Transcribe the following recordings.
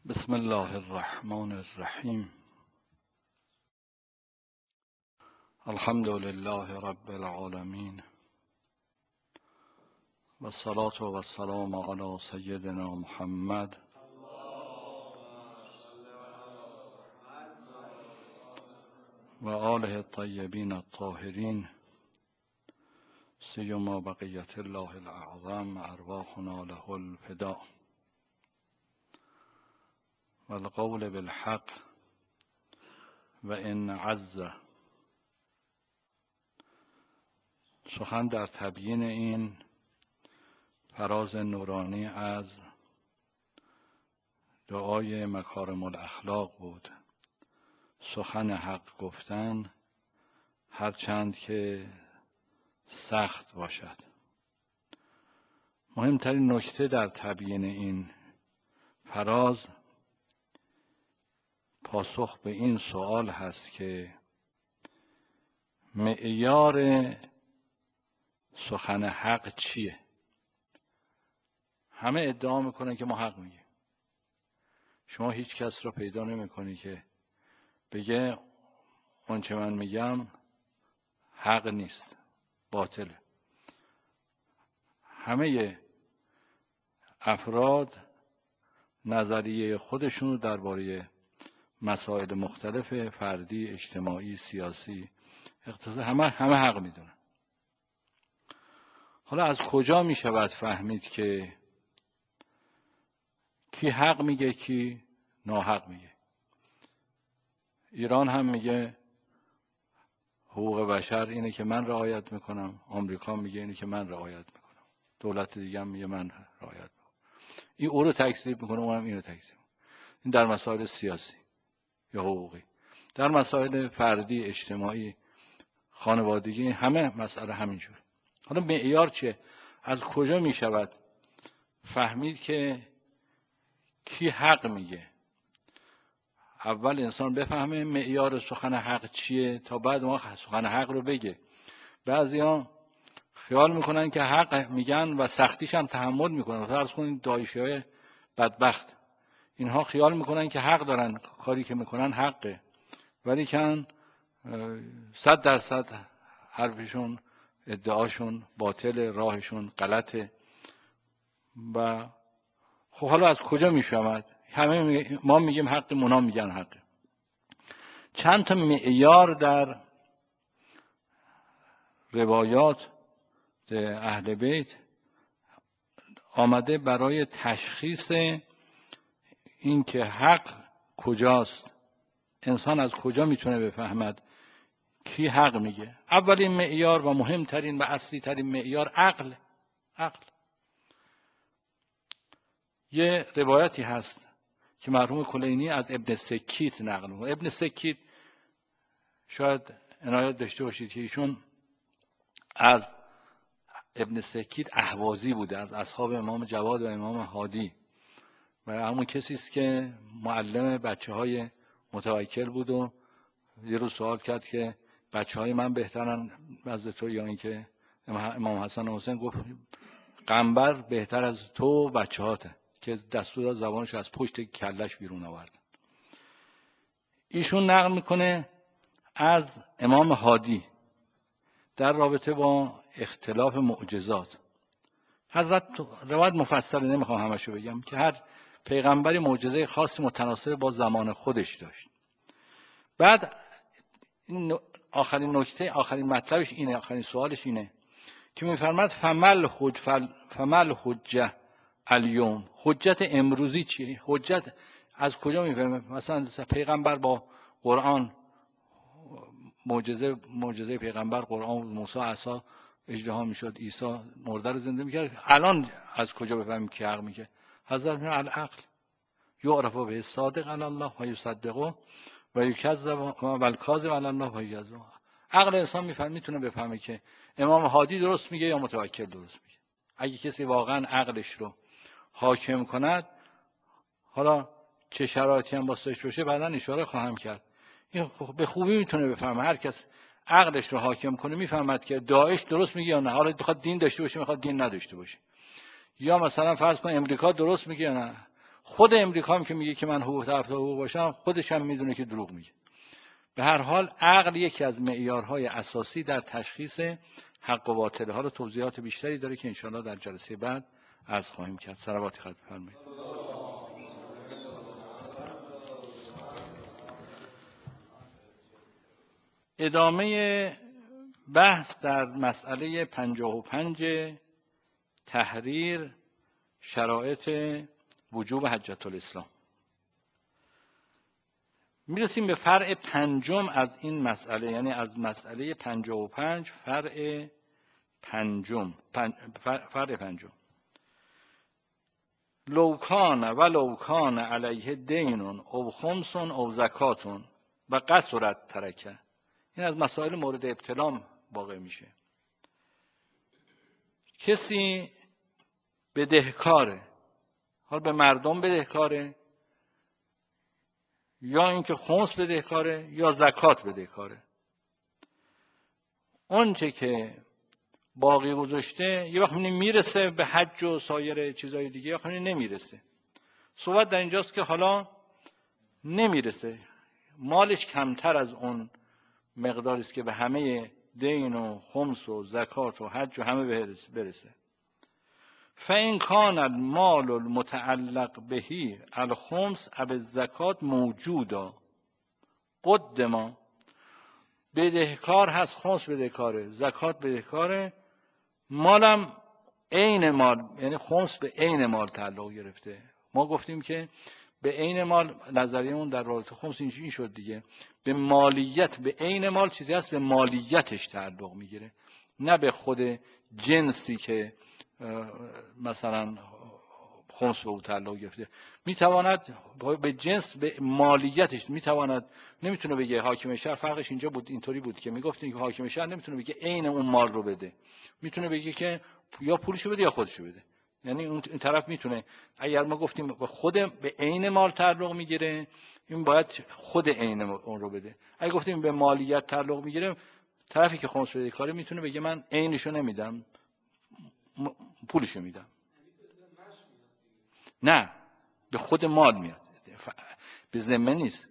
بسم الله الرحمن الرحیم. الحمد لله رب العالمین و الصلاة و السلام علی سیدنا محمد و آله الطیبین الطاهرین سیما بقیة الله الاعظم ارواحنا له الفداء و القول بالحق و ان عز. سخن در تبیین این فراز نورانی از دعای مکارم الاخلاق بود. سخن حق گفتن هرچند که سخت باشد. مهمترین نکته در تبیین این فراز پاسخ به این سوال هست که معیار سخن حق چیه؟ همه ادعا میکنن که ما حق میگیم. شما هیچ کس را پیدا نمیکنی که بگه اون چه من میگم حق نیست، باطله. همه افراد نظریه خودشون رو درباره مسائل مختلف فردی، اجتماعی، سیاسی، اقتصادی همه حق میدونن. حالا از کجا میشود فهمید که کی حق میگه کی ناحق میگه؟ ایران هم میگه حقوق بشر اینه که من رعایت میکنم، آمریکا میگه اینه که من رعایت میکنم، دولت دیگه هم میگه من رعایت میکنم. این او رو تکذیب میکنه، اونم اینو تکذیب میکنه. این در مسائل سیاسی یا حقوقی. در مسائل فردی، اجتماعی، خانوادگی همه مسئله همینجوره. حالا معیار چه؟ از کجا میشود فهمید که کی حق میگه؟ اول انسان بفهمه معیار سخن حق چیه تا بعد ما سخن حق رو بگه. بعضیا خیال میکنن که حق میگن و سختیش هم تحمل میکنن. فرض کنید داعشیای بدبخت، اینها خیال میکنن که حق دارن، کاری که میکنن حقه، ولی کن 100% حرفشون، ادعاشون باطل، راهشون غلطه. و خب حالا از کجا میفهمد؟ همه ما میگیم حق، اونا میگن حقه. چند تا معیار در روایات اهل بیت آمده برای تشخیص این که حق کجاست، انسان از کجا میتونه بفهمد کی حق میگه. اولین معیار و مهمترین و اصلی ترین معیار عقل. یه روایتی هست که مرحوم کلینی از ابن سکیت نقل می‌کنه. ابن سکیت شاید عنایت داشته باشید که ایشون از ابن سکیت اهوازی بوده، از اصحاب امام جواد و امام هادی، و همون کسی است که معلم بچه‌های متوکل بود و یه روز سوال کرد که بچه‌های من بهترن از تو یا اینکه امام حسن و حسین؟ گفت قنبر بهتر از تو و بچه‌هاته، که دستور داد زبانش از پشت کلش بیرون آورد. ایشون نقل میکنه از امام هادی در رابطه با اختلاف معجزات. حضرت روایت مفصل نمیخوام همشو بگم که هر پیغمبری معجزه خاصی متناسب با زمان خودش داشت. بعد آخرین نکته، آخرین مطلبش اینه، آخرین سوالش اینه که میفرماد فمل حجه الیوم، حجت امروزی چیه؟ حجت از کجا میفهمه؟ مثلا پیغمبر با قرآن، معجزه پیغمبر قرآن، موسی عصا اژدها میشد، عیسی مرده رو زنده میکرد. الان از کجا بفهمیم کی حق میگه؟ حضرت میگه العقل یعرف به صادق علی الله و یصدقه و یکذب و الکاذب علی الله و یکذب. عقل انسان میتونه بفهمه که امام هادی درست میگه یا متوکل درست میگه. اگه کسی واقعا عقلش رو حاکم کند، حالا چه شرایطی هم واسش باشه بعداً اشاره خواهم کرد، این به خوبی میتونه بفهمه. هر کس عقلش رو حاکم کنه میفهمد که داعش درست میگه یا نه. حالا میخواد دین داشته باشه، میخواد دین نداشته باشه. یا مثلا فرض کن امریکا درست میگه یا نه. خود امریکا هم که میگه که من حقوق طرفدار حقوق باشم، خودش هم میدونه که دروغ میگه. به هر حال عقل یکی از معیارهای اساسی در تشخیص حق و باطل. ها رو توضیحات بیشتری داره که انشاءالله در جلسه بعد عرض خواهیم کرد. صلواتی خواهد بفرمایید. ادامه بحث در مسئله 55 تحریر شرایط وجوب حجة الاسلام. میرسیم به فرع پنجم از این مسئله، یعنی از مسئله 55 فرع پنجم. لوکان و لوکان علیه دینون او خمسون او زکاتون و قصرت ترکه. این از مسائل مورد ابتلا واقع میشه. کسی بدهکاره، حال به مردم بدهکاره، یا اینکه خمس بدهکاره یا زکات بدهکاره. اونچه که باقی گذاشته یه وقت میرسه به حج و سایر چیزای دیگه، یا خیلی نمیرسه. صحبت در اینجاست که حالا نمیرسه، مالش کمتر از اون مقداری است که به همه دین و خمس و زکات و حج و همه برسه. فإن کان المال المتعلق بهی الخمس او الزکات موجودا قدما. بدهکار هست، خمس بدهکاره، زکات بدهکاره، مالم عین مال، یعنی خمس به عین مال تعلق گرفته. ما گفتیم که به عین مال نظریمون در رابطه خمس این شد دیگه، به مالیت، به عین مال چیزی هست به مالیتش تعلق میگیره، نه به خود جنسی که مثلا خمس به او تعلق گرفته. میتواند به جنس، به مالیتش میتواند، نمیتونه بگه حاکم شهر. فرقش اینجا بود، اینطوری بود که میگفتیم که حاکم شهر نمیتونه بگه عین اون مال رو بده، میتونه بگه که یا پولشو بده یا خودشو بده. یعنی اون طرف میتونه، اگر ما گفتیم به خود به عین مال تعلق میگیره، این باید خود عین اون رو بده. اگه گفتیم به مالیت تعلق میگیره، طرفی که خمس بده کاره میتونه بگه من عینشو نمیدم، پولشو میدم. نه، به خود مال میاد، به ذمه نیست.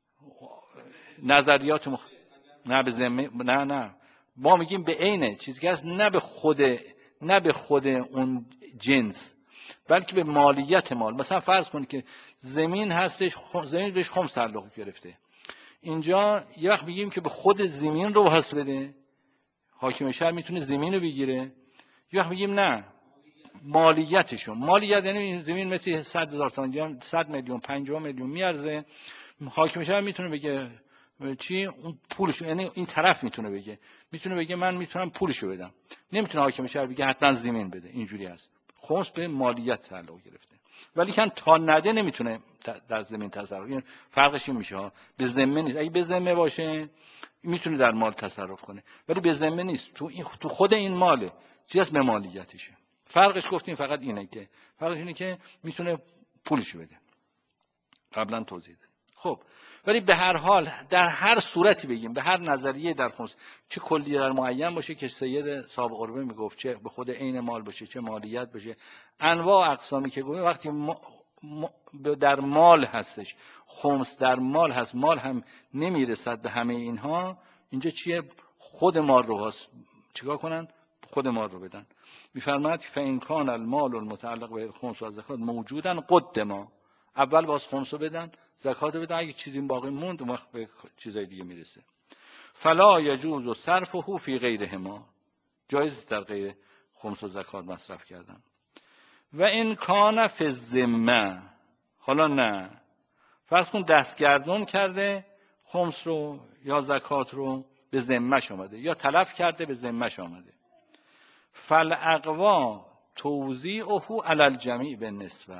نظریات نه به ذمه، نه ما میگیم به عینه چیزی که هست، نه به خود اون جنس، بلکه به مالیت مال. مثلا فرض کنید که زمین هستش، زمین بهش خمس تعلق گرفته. اینجا یه وقت میگیم که به خود زمین رو حس بده، حاکم شهر میتونه زمین رو بگیره. یه وقت میگیم نه، مالیتشون. مالیت یعنی زمین مثل 100,000 تومان یا 100 میلیون 50 میلیون میارزه، حاکم شهر میتونه بگه چی اون پولش، یعنی این طرف میتونه بگه من میتونم پولشو بدم، نمیتونه حاکم شهر بگه حتما زمین بده. اینجوری است. خمس به مالیت تعلق گرفته، ولی کن تا نده نمیتونه در زمین تصرف. این فرقش این میشه ها، به ذمه نیست. اگه به ذمه باشه میتونه در مال تصرف کنه، ولی به ذمه نیست، تو خود این ماله، چیز به مالیتشه. فرقش گفتیم فقط اینه که میتونه پولشو بده. قبلا توضیح دادم. خب ولی به هر حال در هر صورتی بگیم، به هر نظریه در خمس، چه کلی در معین باشه که سید صاحب قربه میگفت، چه به خود عین مال باشه، چه مالیت باشه، انواع اقسامی که گفتیم، وقتی در مال هستش، خمس در مال هست، مال هم نمیرسد به همه اینها، اینجا چیه؟ خود مال رو هست، چیکار کنن؟ خود مال رو بدن. میفرماید فإن کان المال المتعلق به الخمس و زکات موجودا قدما. اول باز خمس رو بدن، زکات رو بدن، اگه چیزی باقی موند اون وقت به چیزای دیگه میرسه. فلا یجوز صرفه فی غیرهما. جایز در غیر خمس و زکات مصرف کردن. و این کان فی الذمه. حالا نه، فرض کن دستگردون کرده خمس رو یا زکات رو، به ذمه‌ش آمده، یا تلف کرده به ذمه‌ش آمده. فالاقوا توزیعه علی الجمیع بالنسبه.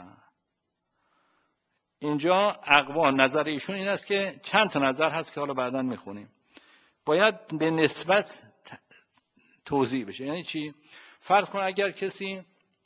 اینجا اقوا، نظر ایشون این است که چند تا نظر هست که حالا بعداً میخونیم، باید به نسبت توزیع بشه. یعنی چی؟ فرض کن اگر کسی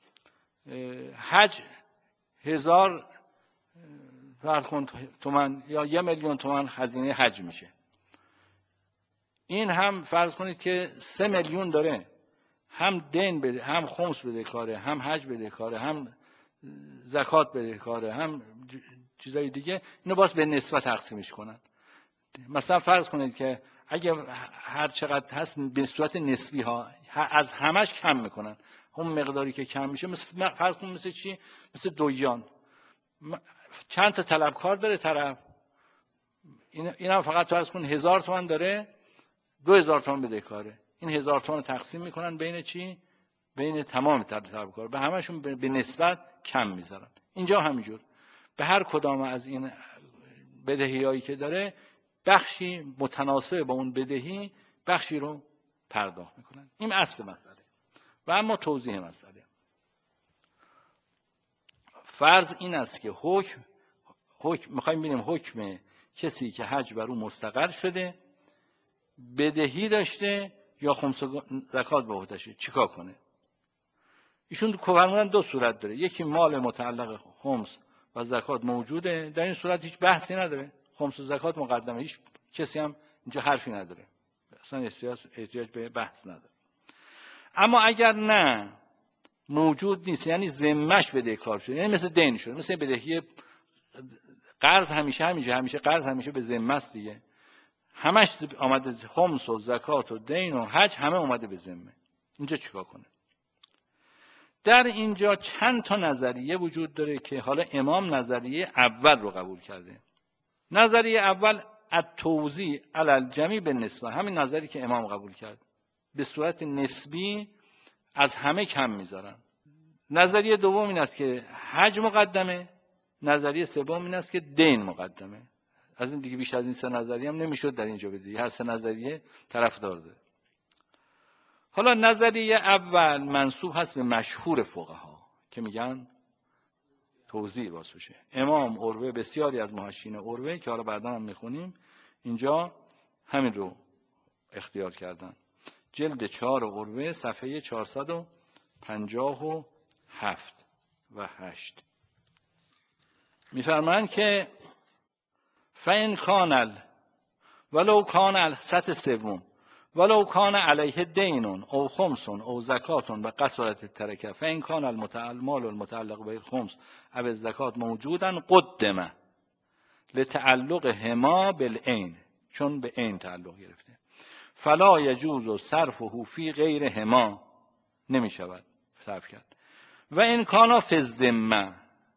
حج 1000 فرض کن تومان یا 1,000,000 تومان هزینه حج میشه، این هم فرض کنید که 3 میلیون داره، هم دین بده، هم خمس بده کاره، هم حج بده کاره، هم زکات بدهکاره، هم چیزای دیگه، اینو باز به نسبت تقسیمش کنن. مثلا فرض کنید که اگه هر چقدر هست به صورت نسبی ها از همش کم میکنن، اون مقداری که کم میشه، مثل فرض کنید مثل چی؟ مثل دویان. چند تا طلبکار داره طرف، این هم فقط فرض کنید 1000 تومان داره، 2000 تومان بدهکاره. این 1000 تومان تقسیم میکنن بین چی؟ بین تمام طلبکار، به همشون به نسبت کم میذارن. اینجا همینجور به هر کدام از این بدهیایی که داره بخشی متناسب با اون بدهی بخشی رو پرداخت میکنن. این اصل مسئله. و اما توضیح مسئله، فرض این است که حکم میخوایم ببینیم حکم کسی که حج بر او مستقر شده بدهی داشته یا خمس زکات به عهده‌شه چیکار کنه. ایشون فرمودن دو صورت داره، یکی مال متعلق خمس و زکات موجوده، در این صورت هیچ بحثی نداره، خمس و زکات مقدمه، هیچ کسی هم اینجا حرفی نداره، اصلا احتیاج به بحث نداره. اما اگر نه موجود نیست، یعنی ذمه‌اش بدهکار شده، یعنی مثل دین شده، مثل بدهی قرض، همیشه قرض همیشه به ذمه است دیگه، همش آمده خمس و زکات و دین و حج همه اومده به ذمه. اینجا چیکار کنه؟ در اینجا چند تا نظریه وجود داره که حالا امام نظریه اول رو قبول کرده. نظریه اول التوزیع علی الجمیع بالنسبه، همین نظری که امام قبول کرد، به صورت نسبی از همه کم میذارن. نظریه دوم این است که حج مقدمه، نظریه سوم این است که دین مقدمه. از این دیگه بیشتر از این سه نظریه هم نمیشد در اینجا بدی، هر سه نظریه طرفدار داره. حالا نظریه اول منسوب هست به مشهور فقها که میگن توزیع باز بشه. امام، عروه، بسیاری از محشین عروه که حالا بعدا هم میخونیم اینجا همین رو اختیار کردن. جلد 4 عروه صفحه 457 و 8 میفرمایند که فإن کان ولو کان سطح سوم ولو کان علیه دین او خمس او زکات و قصرت الترکه فإن کان المال المتعلق بالخمس او الزکات موجودا قدم لتعلقهما بالعین، چون به عین تعلق گرفته، فلا یجوز صرفه فی غیرهما، نمی شود صرف کرد. و ان کان فی الذمه،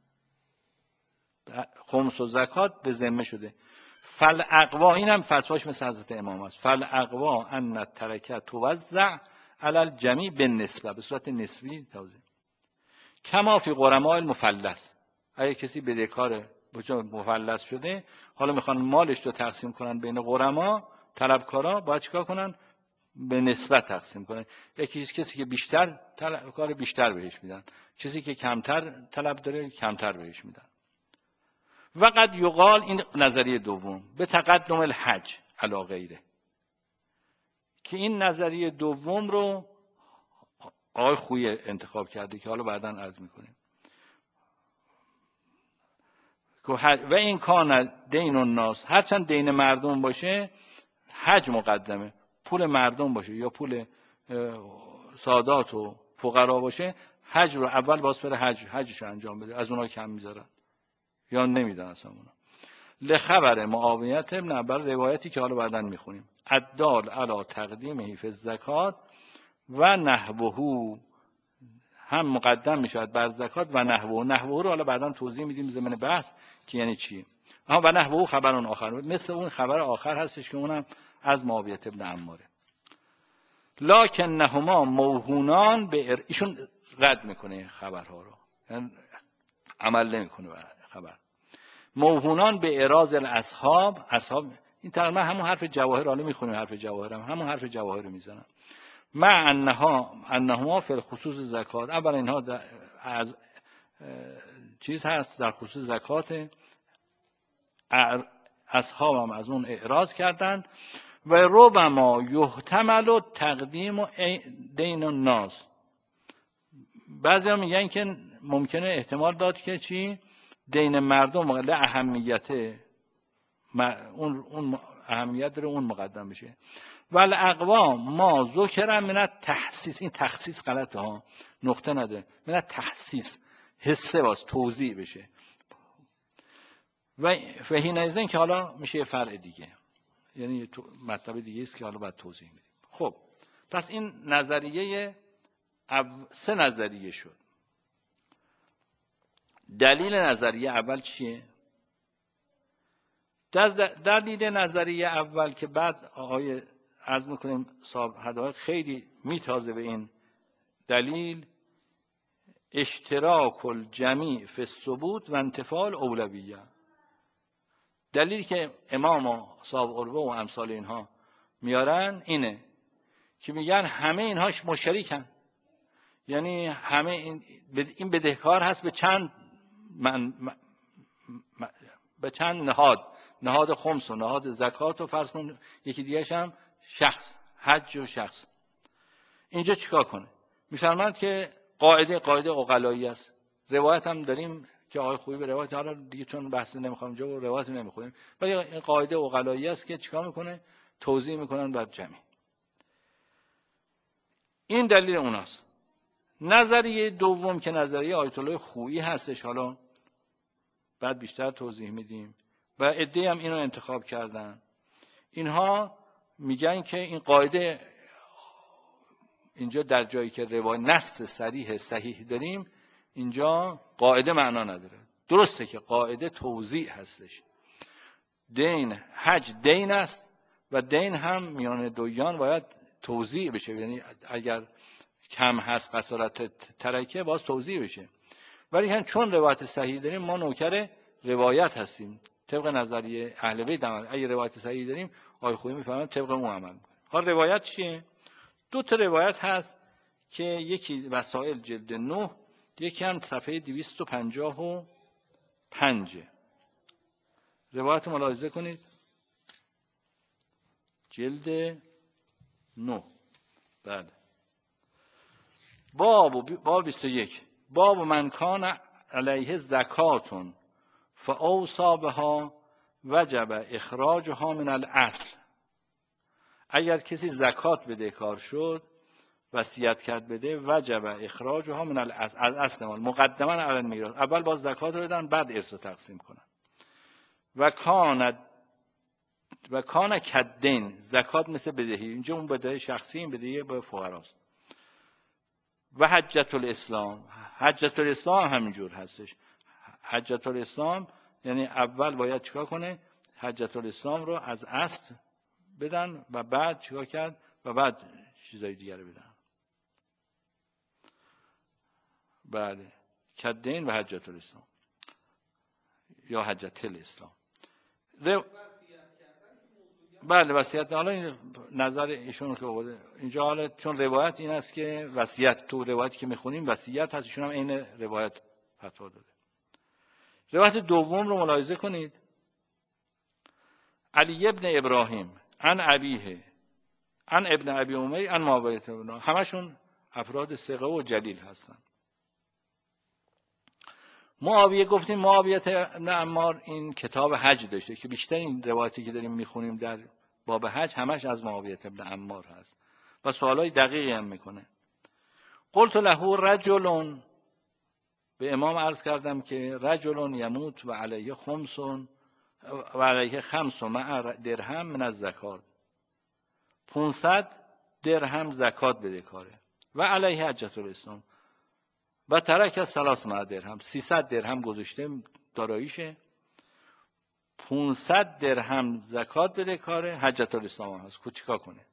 خمس و زکات به ذمه شده، فالاقوا، اینم فتواش مثل حضرت امام است، فالاقوا ان الترکه توزع علی الجمیع بالنسبه، به صورت نسبی توزیع، کما فی غرماء المفلس. اگه کسی بدهکار مفلس شده، حالا میخوان مالش رو تقسیم کنن بین غرما، طلبکارا باید چیکار کنن؟ به نسبت تقسیم کنن. یکی کسی که بیشتر طلبکار بیشتر بهش میدن، کسی که کمتر طلب داره کمتر بهش میدن. و قد یقال، این نظریه دوم، به تقدم الحج علی غیره، که این نظریه دوم رو آقای خویی انتخاب کرده که حالا بعداً عرض میکنیم. و این کان دین الناس، هرچند دین مردم باشه حج مقدمه، پول مردم باشه یا پول سادات و فقرا باشه، حج رو اول باز بره حجش رو انجام بده، از اونها کم میذارن یا نمیدن اصلا اونا. لخبر معاویت ابن عبر، روایتی که حالا بعداً میخونیم، الدال علی تقدیمه فی الزکات و نحوه، هم مقدم میشود بر زکات و نحوه رو حالا بعداً توضیح میدیم ضمن بحث که یعنی چی. و نحوه خبر اون آخر، مثل اون خبر آخر هستش که اونم از معاویه ابن عماره. لکنهما موهونان به ایشون رد میکنه خبرها رو، یعنی عمل نمیکنه به خبر. موهونان به اراز الاصحاب، اصحاب این تقریبا همون حرف جواهر، حالا میخونیم حرف جواهر، همون حرف جواهر رو میزنن. مع انهما فی الخصوص زکات، اول اینها از چیز هست در خصوص زکات، اصحاب هم از اون اعراض کردن. و ربما یحتمل تقدیم دین الناس، بعضی ها میگن که ممکنه احتمال داد که چی؟ دین مردم اهمیت، اون اهمیت داره اون مقدم بشه. والاقوام ما ذکر من التخصیص، این تخصیص غلطه ها، نقطه نداره، من التخصیص حسه باز توزیع بشه و حینئذ که حالا میشه یه فرع دیگه، یعنی مطلب دیگه است که حالا باید توضیح میدیم. خب پس این نظریه سه نظریه شد. دلیل نظریه اول چیه؟ دلیل نظریه اول که بعد آقای عرض میکنیم صاحب هدایت خیلی میتازه به این دلیل، اشتراک الجمیع فی الثبوت و انتفاء الاولویه. دلیلی که امام و صاحب قربه و امثال اینها میارن اینه که میگن همه اینهاش مشترکن، یعنی همه این بدهکار هست به چند به چند نهاد خمس و نهاد زکات و فرض کن یکی دیگه‌ش هم شخص حج و شخص. اینجا چیکار کنه؟ میفرماند که قاعده عقلایی است. روایت هم داریم که آقای خویی به روایت، حالا دیگه چون بحث نمیخوام اینجا و روایت نمیخونیم، ولی این قاعده عقلایی است که چیکار میکنه؟ توضیح میکنن بعد جمعی. این دلیل اوناست. نظریه دوم که نظریه آیت الله خویی هستش، حالا بعد بیشتر توضیح میدیم و عده‌ای هم اینو انتخاب کردن. اینها میگن که این قاعده اینجا در جایی که روایت نص صحیح داریم، اینجا قاعده معنا نداره. درسته که قاعده توزیع هستش. دین حج دین است و دین هم میان دویان باید توزیع بشه، یعنی اگر کم هست قصارت ترکه باز توزیع بشه. ولی هم چون روایت صحیح داریم ما نوکر روایت هستیم، طبق نظریه اهل بیت عمل. اگه روایت صحیح داریم آقای خویی میفهمن طبق اون عمل میکنه. حالا روایت چیه؟ دو تا روایت هست که یکی وسائل جلد 9، یکی هم صفحه 255. روایت ملاحظه کنید، جلد 9. بله. باب 21. باب من کان علیه زکاتون فاوصی بها وجب اخراجها من الاصل. اگر کسی زکات بدهکار شد وصیت کرد بده، وجب اخراجها من الاصل، از اصل مال مقدما علی المیراث. اول باز زکات رو بدن بعد ارث رو تقسیم کنن. و کان کدین، زکات مثل بدهی، اینجا اون بدهی شخصی، این بدهی به فقراست. و حجت الاسلام هم همینجور هستش. حجت الاسلام یعنی اول باید چیکار کنه؟ حجت الاسلام رو از اصل بدن و بعد چیکار کرد و بعد چیزای دیگر رو بدن. بله، کدین و حجت الاسلام یا حجت الاسلام. بله وصیت. حالا این نظر ایشون که آورده اینجا، حالا چون روایت این است که وصیت، تو روایتی که میخونیم وصیت هست، ایشون هم این روایت فتوا داده. روایت دوم رو ملاحظه کنید. علی ابن ابراهیم عن ابیه عن ابن ابی امیه عن معاویه بن، همشون افراد ثقه و جلیل هستن. معاویه گفتیم، معاویه بن عمار این کتاب حج داشته که بیشتر این روایتی که داریم میخونیم در باب حج همش از معاویه بن عمار هست و سوالای دقیقی هم میکنه. قلت له رجل، به امام عرض کردم که رجل یموت و علیه خمس مع درهم من الزکات، 500 درهم زکات بده کاره و علیه حجت الاسلام و ترک از 3 مع درهم، 300 درهم گذاشته داراییشه، 500 درهم زکات بده کاره، حجت الاسلام هست که چیکار کنه؟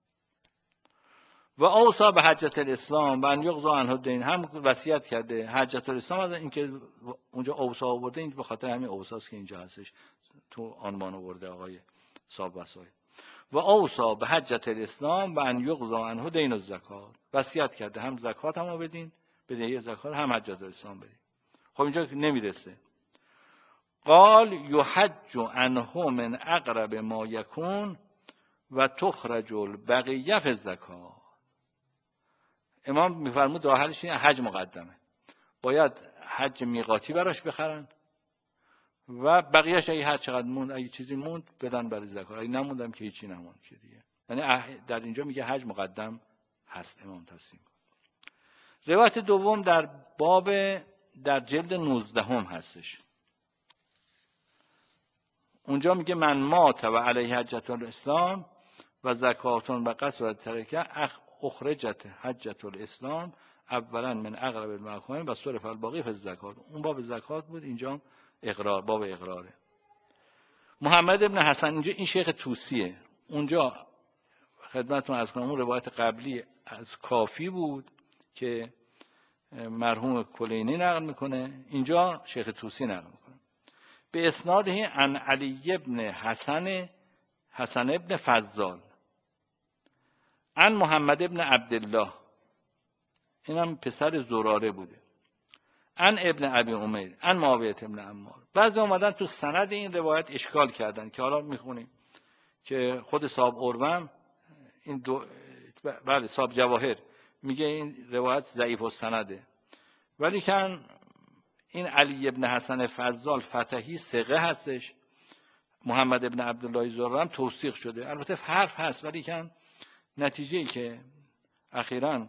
و اوصا به حجت الاسلام و ان یقضى عنه الدین، هم وصیت کرده حجت الاسلام از اینکه اونجا اوصا آورده، این به خاطر همین اوصاست که اینجا هستش تو عنوان آورده آقای صاحب وصایت. و اوصا به حجت الاسلام و ان یقضى عنه دین الزکات، وصیت کرده هم زکات هم بدین، بدهی زکات، هم حجت الاسلام بدین. خب اینجا نمیرسه. قال یحج عنه من اقرب ما یکون و تخرج البقیه فی الزکات. امام میفرمود راه حلش اینه، حج مقدمه، باید حج میقاتی براش بخرن و بقیهش اگه هر چقدر موند، اگه چیزی موند بدن برای زکات، اگه نموندم که هیچی نموند که دیگه. یعنی در اینجا میگه حج مقدم هست، امام تصمیم. روایت دوم در باب در جلد 19 هستش. اونجا میگه من مات و علیه حجة الاسلام و زکاتون و قصر ترکه اخرجت حجة الاسلام اولا من اقرب المکان و صرف الباقی فی زکات. اون باب زکات بود، اینجا اقرار، باب اقراره. محمد ابن حسن، اینجا این شیخ طوسیه. اونجا خدمتتون عرض کنم اون روایت قبلی از کافی بود که مرحوم کلینی نقل میکنه، اینجا شیخ طوسی نقل میکنه. به اسناده عن علی ابن حسن ابن فضال عن محمد ابن عبدالله، اینم پسر زراره بوده، عن ابن ابی عمیر عن معاویه ابن عمار. بعضی اومدن تو سند این روایت اشکال کردن که حالا میخونیم که خود صاحب اروم این بله صاحب جواهر میگه این روایت ضعیف السنده، ولی کن این علی ابن حسن فضال فتحی ثقه هستش، محمد ابن عبدالله زراره هم توثیق شده. البته حرف هست، ولی کن نتیجه‌ای که اخیراً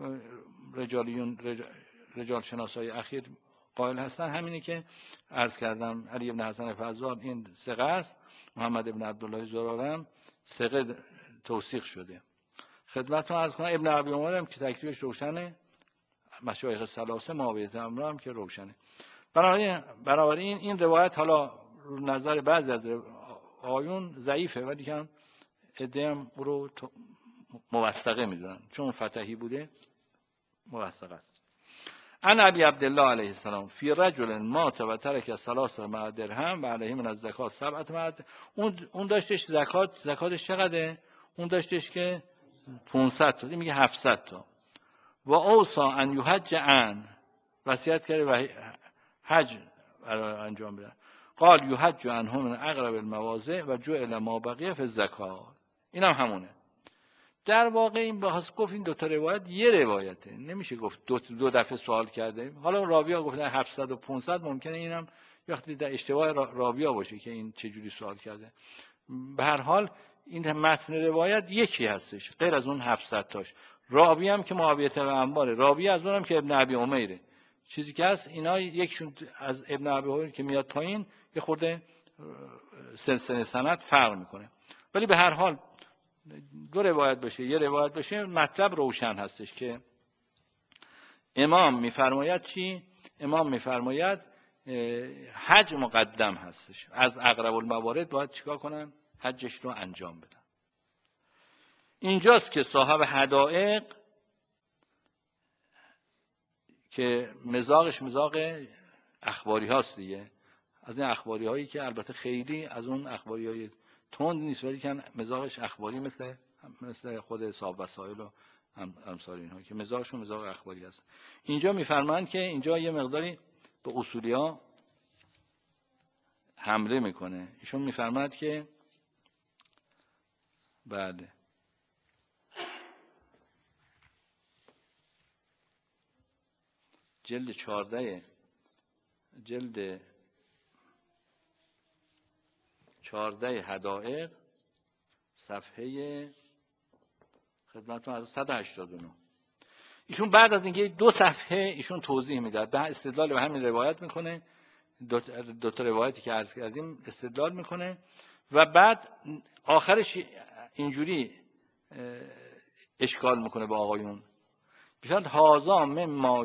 رجال شناسای اخیر قائل هستن همینه که عرض کردم علی ابن حسن فضال این ثقه است، محمد ابن عبدالله زراره هم ثقه توثیق شده. خدمتتون عرض کنم ابن ابی عمر هم که تکلیفش روشنه، مشایخ ثلاثه معاویه امر هم که روشنه. بنابراین این روایت حالا نظر بعضی از آیون ضعیفه، ولی که عده هم او رو موثقه میدونن، چون فتحی بوده موثق است. عن ابی عبدالله علیه السلام فی رجل مات و ترک 3 مع درهم و علیه من الزکات 7 مع. اون داشتش زکاتش چقدره؟ اون داشتش که 500 تا، این میگه 700 تا. و اوصا ان یحج عن، وصیت کرده و حج انجام بده. قال یحج عنه من اقرب المواضع و جعل ما بقیه فی الزکات. اینم همونه. در واقع این بحث گفت این دو تا روایت یه روایته، نمیشه گفت دو دفعه سوال کرده. حالا راویا گفتن 700 و 500، ممکنه اینم وقتی در اشتباه راویا باشه که این چه جوری سوال کرده. به هر حال این متن روایت یکی هستش غیر از اون 700 تاش. راوی هم که معاویه و عماره، راوی از اونم که ابن ابی عمیره. چیزی که هست اینا یکشون از ابن ابی عمیر که میاد پایین یه خورده سلسله سند فرق میکنه، ولی به هر حال دو روایت باشه یه روایت باشه مطلب روشن هستش که امام میفرماید چی؟ امام میفرماید حج مقدم هستش، از اقرب الموارد باید چیکار کنن؟ حجش رو انجام بدن. اینجاست که صاحب حدائق که مزاقش مزاق اخباری هاست دیگه، از این اخباری هایی که البته خیلی از اون اخباری های تند نیست، ولی که مزاقش اخباری مثل خود صاحب وسائل و امثال اینها که مزاقشون مزاق اخباری هست. اینجا میفرمایند که اینجا یه مقداری به اصولی ها حمله میکنه. ایشون میفرماید که بله جلد 14 حدائق صفحه خدمتتون از 189. ایشون بعد از اینکه 2 صفحه ایشون توضیح میده، به استدلال به همین روایت میکنه، دو تا روایتی که عرض کردیم استدلال میکنه و بعد آخرش اینجوری اشکال میکنه با آقایون. بیشتر هازا مما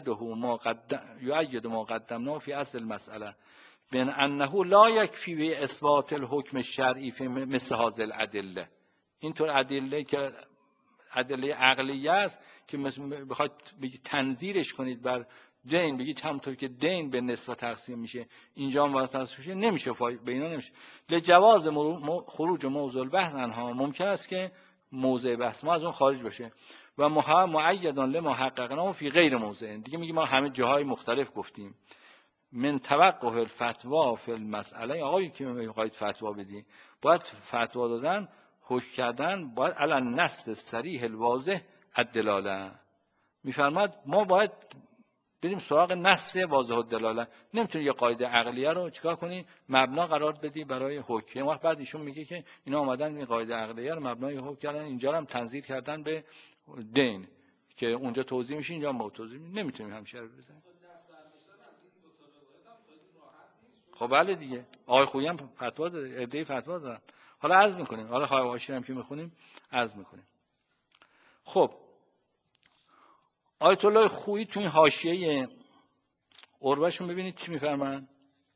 یؤید ما قدمنا فی اصل المسئله بین انه لا یکفی به اثبات الحکم الشرعی فی مثل هذه الادله. اینطور ادله که ادله عقلیه است که بخواید بگید تنظیرش کنید بر دین، بگید همونطور که دین به نسبت تقسیم میشه اینجا هم باید تقسیم میشه، نمیشه به اینا نمیشه. لجواز خروج موضوع البحث عنها، ممکن است که موضع بحث ما از اون خارج بشه و معیدان لما حققناه فی غیر موضع. دیگه میگیم ما همه جاهای مختلف گفتیم من توقف الفتوا فی المسئله. آقایی که میخواید فتوا بدی باید فتوا دادن حکم کردن باید علی النص صریح الواضح الدلاله. میفرماد ما باید بریم سراغ نص واضح الدلاله، نمیتونی یه قاعده عقلیه رو چیکار کنی مبنا قرار بدی برای حکم. وقت بعد ایشون میگه که اینا اومدن این قاعده عقلیه رو مبنای حکم کردن، اینجا هم تنظیر کردن به دین که اونجا توضیح میشه اینجا هم با توضیح نمیتونیم همیشه رو بزنیم. خب بله دیگه، آقای خویی هم فتوا داده، عده‌ای فتوا دادن. حالا عرض میکنیم، حالا حاشیه هم که میخونیم عرض میکنیم. خب آیت الله خویی تو این حاشیه عروه‌شون ببینید چی میفرمان.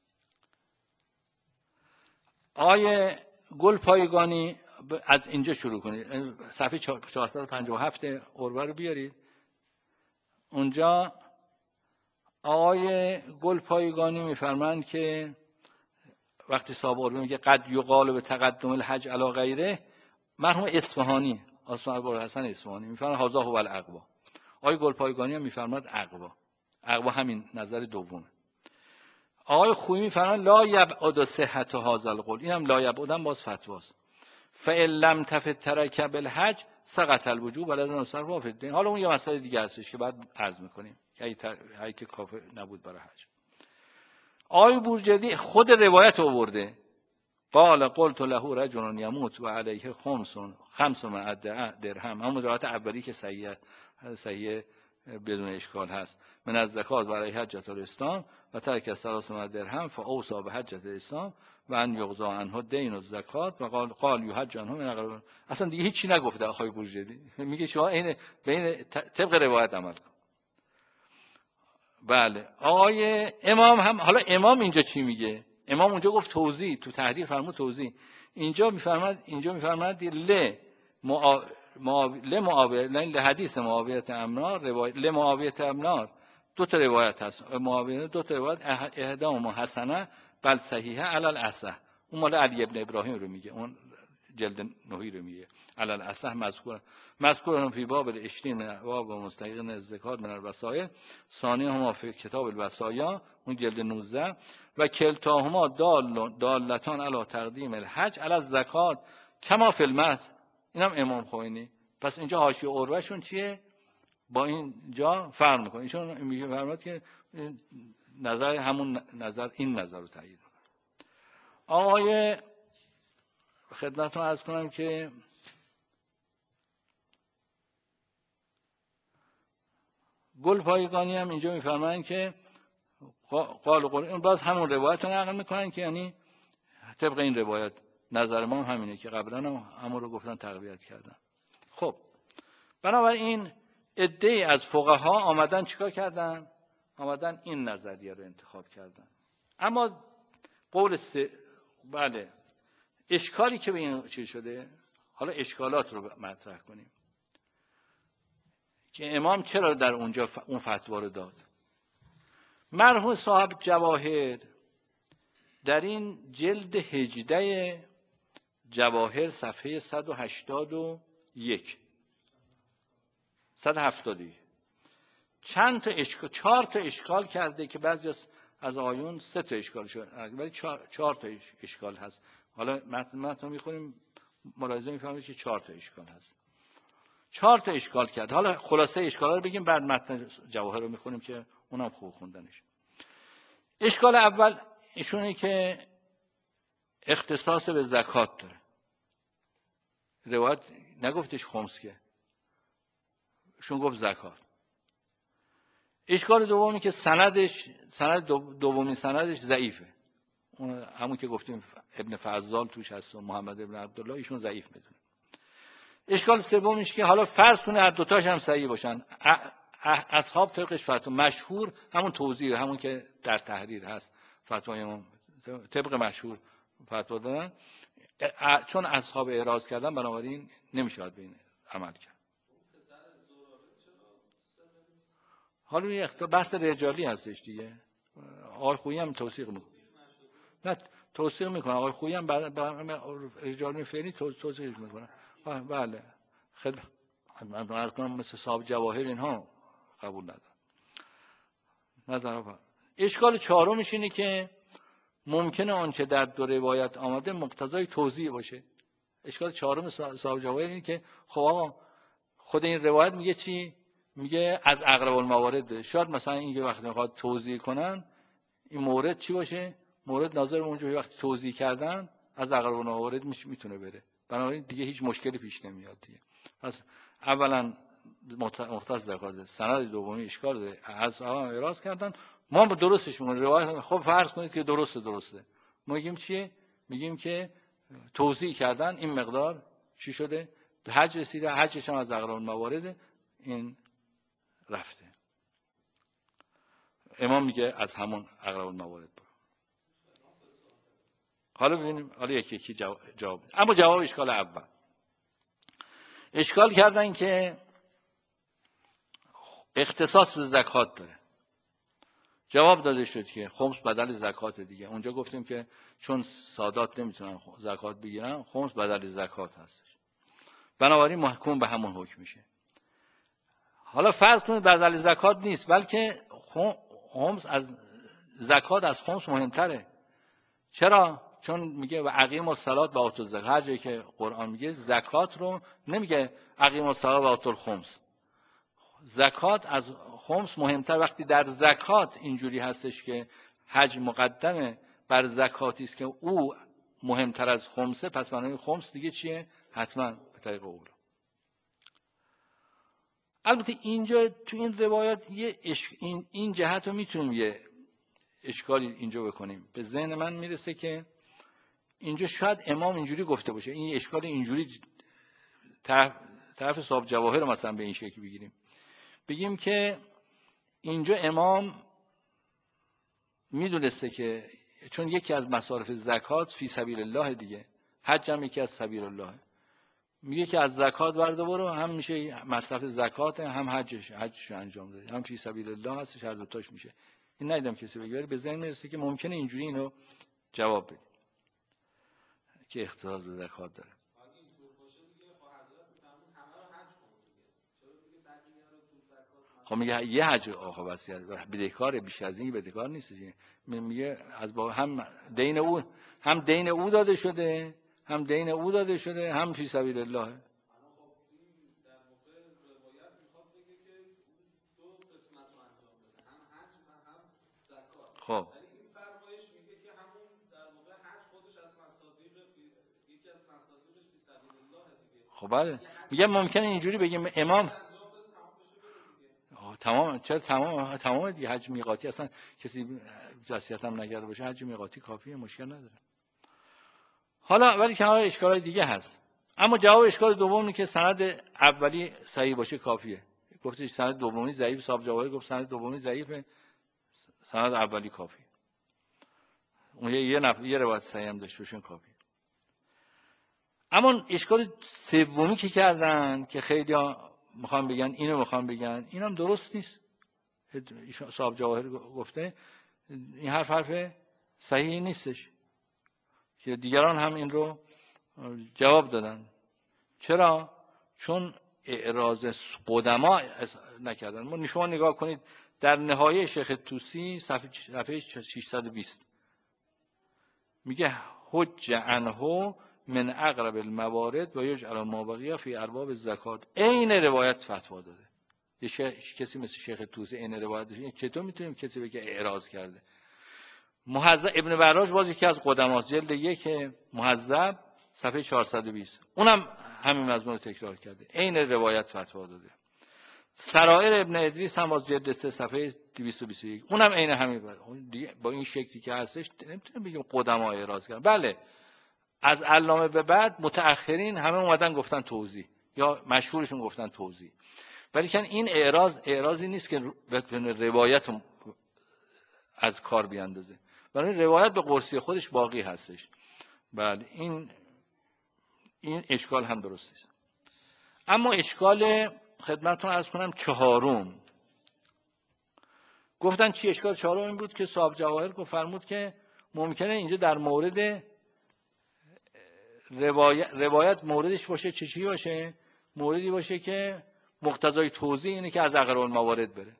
آیه گلپایگانی از اینجا شروع کنید، صفحه 457 عروه رو بیارید. اونجا آقای گلپایگانی میفرمایند که وقتی صاحب عروه میگه قد یقال به تقدم الحج علی غیره، مرحوم اصفهانی، آثار ابوالحسن اصفهانی میفرماید هذا هو العقبا. آقای گلپایگانی هم میفرماید عقبا همین نظر دومه. آقای خویی میفرماید لا یبعد صحت هذا القول، اینم لا یبعد هم باز فتواست. فإن لم تفت ترک بالحج سقط الوجوب ولذا نصرف فی الدین. حالا اون یه مسئله دیگه هستش که بعد عرض میکنیم که کافی نبود برای حج. آقای بورجردی خود روایت آورده، قال قلت له رجل یموت و علیه خمس درهم، همون روایت اولی که صحیح بدون اشکال هست، من از زکات برای حجۃ الاسلام و ترک 3 درهم فاوصى به حجۃ الاسلام و ان یقضى عنه دین الزکات و قال یحج عنه من اقرب. اصلا دیگه هیچی نگفته آقای بورجردی، میگه شما این طبق روایت عمل کن. بله آقای امام هم، حالا امام اینجا چی میگه؟ امام اونجا گفت توضیح، تو تحریر فرمود توضیح. اینجا میفرماد حدیث معاویه عمار، معاویه عمار دو تا روایت هست، معاویه دو تا روایت، احداهما حسنه بل صحیحه علی الاصح. اون مال علی ابن ابراهیم رو میگه، اون جلد 9 رو میگه علی الاصح مذکور فی باب الاشرین من باب مستحقین الزکات من الوصایل، ثانی هما فی کتاب الوصایا اون جلد 19 و کلتاهما دالتان علی تقدیم الحج علی الزکات کما فی المتن. اینم امام خمینی. پس اینجا حاشیه عروه شون چیه؟ با اینجا فرق میکنه. ایشون میگه فرمود که نظر همون نظر این نظر رو تایید میکنه. آقای خدمتتون عرض کنم که گلپایگانی هم اینجا میفرمایند که قال قرآن، باز همون روایت رو نقل میکنن که یعنی طبق این روایت نظر ما هم همینه که قبلا هم همون رو گفتن تقویت کردن. خب بنابراین عده‌ای از فقها آمدن چیکار کردن؟ آمدن این نظریه رو انتخاب کردن. اما قول بله اشکالی که به این چی شده، حالا اشکالات رو مطرح کنیم که امام چرا در اونجا اون فتوا رو داد. مرحوم صاحب جواهر در این جلد 18 جواهر صفحه 171 چند تا اشکال، 4 تا اشکال کرده که بعضی از آیون 3 تا اشکال شد، ولی 4 تا اشکال هست. حالا متن میخونیم ملاحظه میفهمید که 4 تا اشکال هست. 4 تا اشکال کرد. حالا خلاصه اشکالا رو بگیم بعد متن جواهر رو میخونیم که اونم خوب خوندنش. اشکال اول ایشونه که اختصاص به زکات داره. روایت نگفتش خمس که، ایشون گفت زکات. اشکال دومی که دومی سندش ضعیفه. اون همون که گفتیم ابن فضال توش هست و محمد ابن عبدالله، ایشون ضعیف میدونه. اشکال سومیش که حالا فرض کنه هر دوتاش هم صحیح باشن، اصحاب طبقش فتوا مشهور همون توضیح، همون که در تحریر هست، فتوای امام طبق مشهور فتوا دادن، چون اصحاب اعراض کردن بنابراین نمیشه به این عمل کرد. حالا این بحث رجالی هستش دیگه. آقای خویی هم توثیق میکنه. نه توثیق میکنه آقای خویی هم رجالی فعلی توثیق میکنه. بله خدمت عرض کنم مثل صاحب جواهر اینها قبول ندارن. نظر اشکال چهارمش اینه که ممکنه آنچه در دو روایت آمده مقتضای توضیح باشه. اشکال چهارم صاحب جواهر اینه که خب آقا خود این روایت میگه چی؟ میگه از اقرب الموارد. شاید مثلا اینکه وقتی میخواد توضیح کنن این مورد چی باشه؟ مورد ناظر اونجا وقتی توضیح کردن از اقرب الموارد میتونه بره. بنابراین دیگه هیچ مشکلی پیش نمیاد دیگه. پس اولا مختص زکات، سند دومی اشکال داره، از اعراض کردن، ما درستش میگیم روایت. خب فرض کنید که درسته ما میگیم چیه؟ میگیم که توزیع کردن این مقدار چی شده؟ به حج رسیده، حجش هم از اقرب الموارد این رفته. امام میگه از همون اقرب الموارد برو. حالا ببینیم، حالا یکی یکی جواب. اما جواب اشکال اول، اشکال کردن که اختصاص به زکات داره. جواب داده شد که خمس بدل زکات دیگه. اونجا گفتیم که چون سادات نمیتونن زکات بگیرن، خمس بدل زکات هستش، بنابراین محکوم به همون حکم میشه. حالا فرض کنید بدل زکات نیست، بلکه خمس از زکات از خمس مهمتره. چرا؟ چون میگه و اقیم الصلات و آتوا الزکات. هر جایی که قرآن میگه زکات رو نمیگه اقیم الصلات و آتوا الخمس. زکات از خمس مهمتر. وقتی در زکات اینجوری هستش که حج مقدمه بر زکاتی است که او مهمتر از خمسه، پس بنابراین خمس دیگه چیه؟ حتما به طریق اولا. البته اینجا تو این روایات این جهت رو میتونیم یه اشکالی اینجا بکنیم. به ذهن من میرسه که اینجا شاید امام اینجوری گفته باشه، این اشکال اینجوری طرف صاحب جواهر رو مثلا به این شکل بگیریم، بگیم که اینجا امام میدونسته که چون یکی از مصارف زکات فی سبیل الله دیگه، حج هم یکی از سبیل الله، میگه که از زکات ورده برو، هم میشه مصرف زکات، هم حجش انجام دادی، هم فی سبیل الله هستش، هر دو تاش میشه. این ندیدم کسی بگه. به ذهن میرسه که ممکنه اینجوری اینو جواب بده که اختصاص به زکات داره. خب میگه یه حج آقا وصیت بدهکار، بیش از این بدهکار نیست. میگه از با هم دین او داده شده، هم فی سبیل الله. خب خب بله، میگه ممکنه اینجوری بگیم امام تمام. چرا تمام دیگه. حج میقاتی اصلا کسی وصیت هم نکرده باشه، حج میقاتی کافیه، مشکل نداره. حالا ولی که اشکال دیگه هست. اما جواب اشکال دوم اینه که سند اولی صحیح باشه کافیه. گفتش سند دومی ضعیف، صاحب جواهر گفت سند دومی ضعیفه، سند اولی کافیه. اون یه روایت صحیح هم داشته باشه کافیه. اما اشکال سومی که کردن که خیلی میخوان بگن اینم درست نیست. صاحب جواهر گفته این حرف صحیحی نیستش، که دیگران هم این رو جواب دادن. چرا؟ چون اعراض قدما نکردن. شما نگاه کنید در نهایه شیخ طوسی صفحه 620 میگه حج عنه من اقرب الموارد و یجعل ما بقی فی ارباب الزکات. عین روایت فتوا داده. کسی مثل شیخ طوسی عین روایت داشته، چطور میتونیم کسی بگه اعراض کرده؟ مهذب ابن براج باز یکی از قدماست، جلد 1 مهذب صفحه 420، اونم همین مضمون رو تکرار کرده، عین روایت فتوا داده. سرائر ابن ادریس هم باز جلد 3 صفحه 221، اونم عین همین. با این شکلی که هستش نمیتونیم بگیم قدما اعراض کردن. بله از علامه به بعد متأخرین همه اومدن گفتن توضیح، یا مشهورشون گفتن توضیح، ولی که این اعراضی نیست که روایت از کار بیاندازه. برای روایت به قرصی خودش باقی هستش. بله این اشکال هم درست است. اما اشکال خدمتتون عرض کنم چهارم، گفتن چی؟ اشکال چهارم این بود که صاحب جواهر فرمود که ممکنه اینجا در مورد روایت موردش باشه چی باشه؟ موردی باشه که مقتضای توضیح اینه که از اقرب الموارد بره.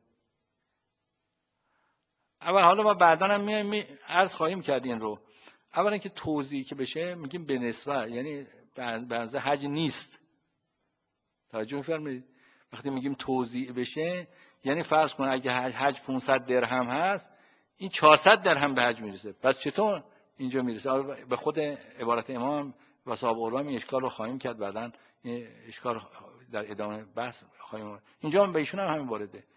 اول حالا ما بعداً هم عرض خواهیم کرد این رو. اولا که توضیح که بشه میگیم به نسبت، یعنی بنظر حج نیست. توجه می‌فرمایید؟ وقتی میگیم توضیح بشه یعنی فرض کن اگه حج 500 درهم هست، این 400 درهم به حج میرسه. پس چطور اینجا میرسه؟ به خود عبارت امام و صاحب قرآن این اشکال رو خواهیم کرد بعداً. این اشکال در ادامه بحث خواهیم. اینجا هم به ایشون هم همین وارده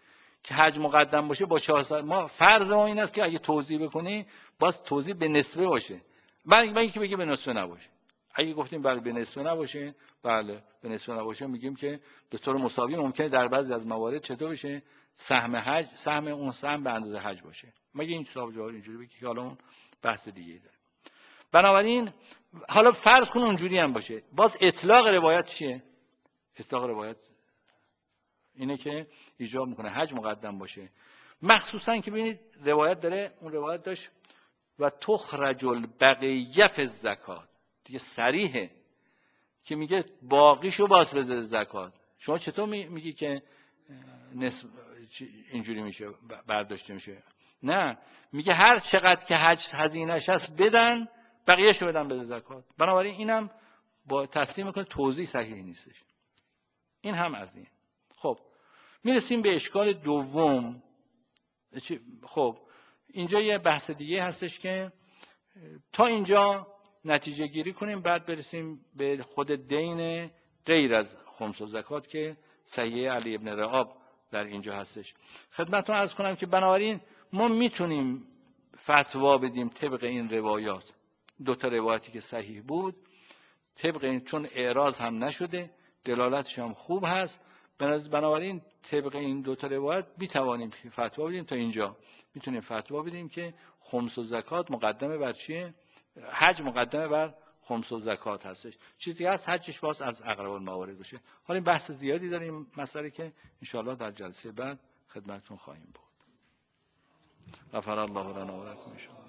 حج مقدم باشه با 4 ساعت. ما فرض ما این است که اگه توضیح بکنی باز توضیح به نسبه باشه. من اینکه بگه به نسبه نباشه. اگه گفتیم بله به نسبه نباشه، بله به نسبه نباشه، میگیم که به طور مساوی ممکنه در بعضی از موارد چطور بشه؟ سهم حج، سهم اون سهم به اندازه حج باشه. مگه این جواب اینجوری بگی که حالا اون بحث دیگه ای داره. بنابراین حالا فرض کن اونجوری هم باشه. باز اطلاق روایت چیه؟ اطلاق روایت اینه که ایجاب میکنه حج مقدم باشه. مخصوصا که ببینید روایت داره، اون روایت داشت و تخرج البقیه فی الزکات، دیگه صریحه که میگه باقیشو باز بده زکات. شما چطور میگی که نصف اینجوری میشه برداشته میشه؟ نه، میگه هر چقدر که حج هزینه‌اش هست بدن، بقیه‌شو بدن به زکات. بنابراین اینم با تسلیم میکنه توضیح صحیح نیستش. این هم از این. خب میرسیم به اشکال دوم. خب اینجا یه بحث دیگه هستش که تا اینجا نتیجه گیری کنیم، بعد برسیم به خود دین غیر از خمس و زکات که صحیح علی ابن رعاب در اینجا هستش. خدمتتون عرض کنم که بنابراین ما میتونیم فتوا بدیم طبق این روایات، 2 تا روایتی که صحیح بود، طبق این، چون اعراض هم نشده، دلالتش هم خوب هست، بنابراین طبق این 2 تا روایت میتوانیم فتوا بدیم. تا اینجا میتونیم فتوا بدیم که خمس و زکات مقدمه بر چیه؟ حج مقدمه بر خمس و زکات هستش. چیزی هست حجش باز از اقرب الموارد باشه. حالا این بحث زیادی داریم مسئله که انشاءالله در جلسه بعد خدمتتون خواهیم بود. غفر الله لنا و لکم.